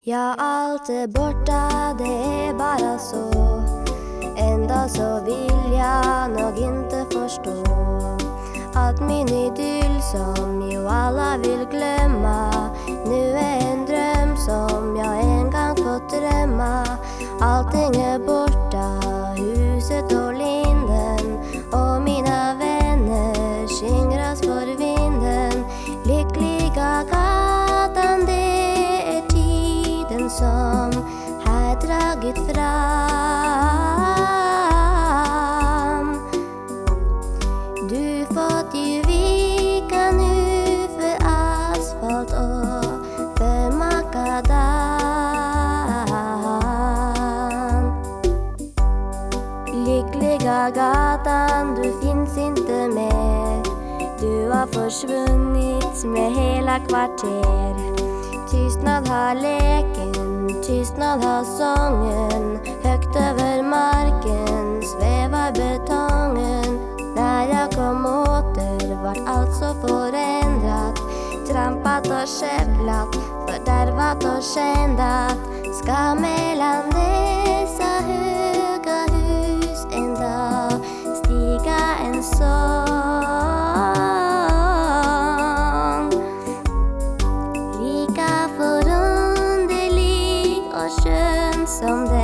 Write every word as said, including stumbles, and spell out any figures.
Ja, allt är borta, det är bara så. Ändå så vill jag nog inte förstå att min idyll som ju alla vill glömma nu är en dröm som jag en gång fått drömma. Allting är borta, huset och linden och mina vänner skingras för vinden. Lyckliga gatan, det är tiden som har dragit fram. Du fått ju vika nu för asfalt och för makadam. Lyckliga gatan, du finns inte mer. Du har försvunnit med hela kvarter. Tystnad har leken, tystnad har sången. Högt över marken svävar betongen. När jag kom åter vart allt så förändrat. Trampat och kävlat, fördärvat och kändat. Ska mellan dessa höga hus en dag stiga en sång. Lika förunderlig och skön som det